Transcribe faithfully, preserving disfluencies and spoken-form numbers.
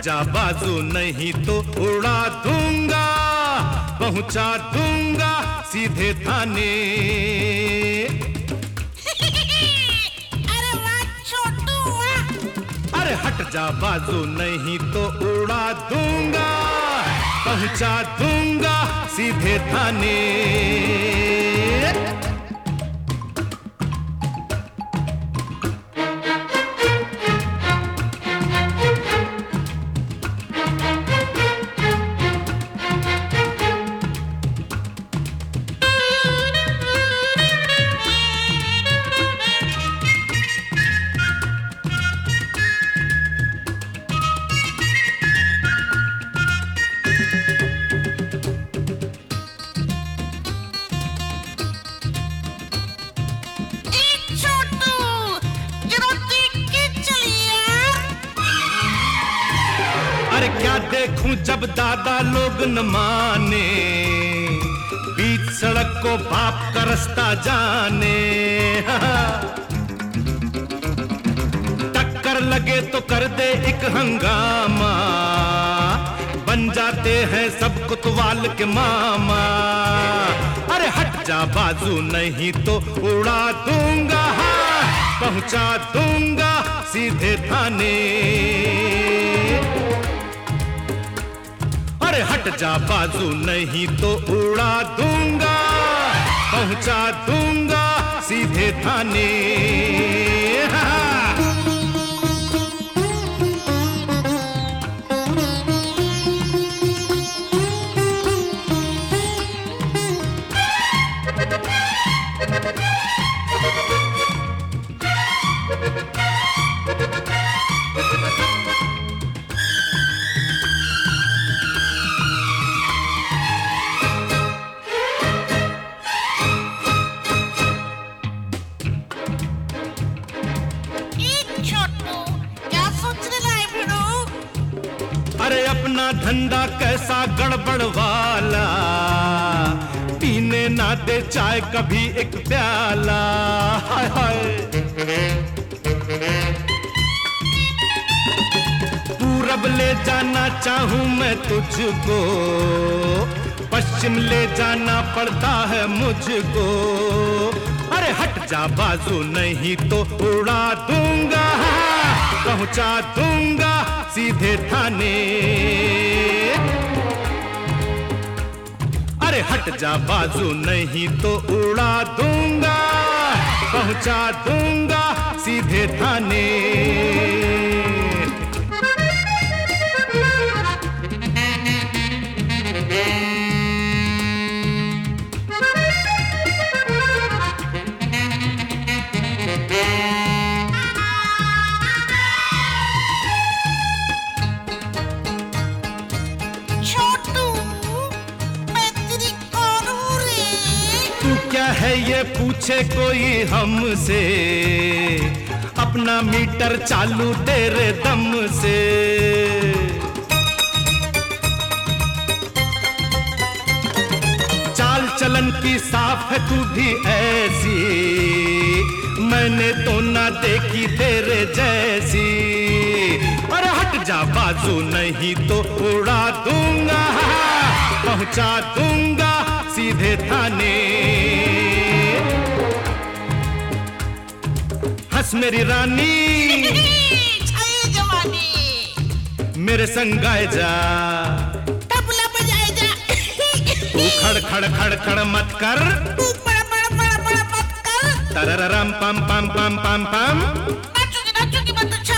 जा बाजू नहीं तो उड़ा दूंगा, पहुंचा दूंगा सीधे थाने। अरे वाह छोटू वाह। अरे हट जा बाजू नहीं तो उड़ा दूंगा, पहुंचा दूंगा सीधे थाने। अरे क्या देखूं जब दादा लोग न माने, बीच सड़क को बाप का रास्ता जाने। टक्कर लगे तो कर दे एक हंगामा, बन जाते हैं सब कुतवाल के मामा। अरे हट जा बाजू नहीं तो उड़ा दूंगा, पहुंचा दूंगा सीधे थाने। अरे हट जा बाजू नहीं तो उड़ा दूंगा, पहुंचा दूंगा सीधे थाने। अरे अपना धंधा कैसा गड़बड़ वाला, पीने ना दे चाय कभी एक प्याला। हाय हाय पूरब ले जाना चाहूं मैं तुझको, पश्चिम ले जाना पड़ता है मुझको। अरे हट जा बाजू नहीं तो उड़ा दूंगा, पहुंचा दूंगा सीधे थाने। अरे हट जा बाजू नहीं तो उड़ा दूंगा, पहुंचा दूंगा सीधे थाने। क्या है ये पूछे कोई हमसे, अपना मीटर चालू तेरे दम से। चाल चलन की साफ है तू भी ऐसी, मैंने तो ना देखी तेरे जैसी। अरे हट जा बाजू नहीं तो उड़ा दूंगा, पहुंचा दूंगा सीधे थाने। हंस मेरी रानी जवानी, मेरे संग गाए जा, तबला बजाए जा। तू खड़ खड़ खड़ खड़ मत कर, तू बड़ा बड़ा बड़ा बड़ा मत कर। तरररम पम पम पम पम पम, नाचूगी नाचूगी मत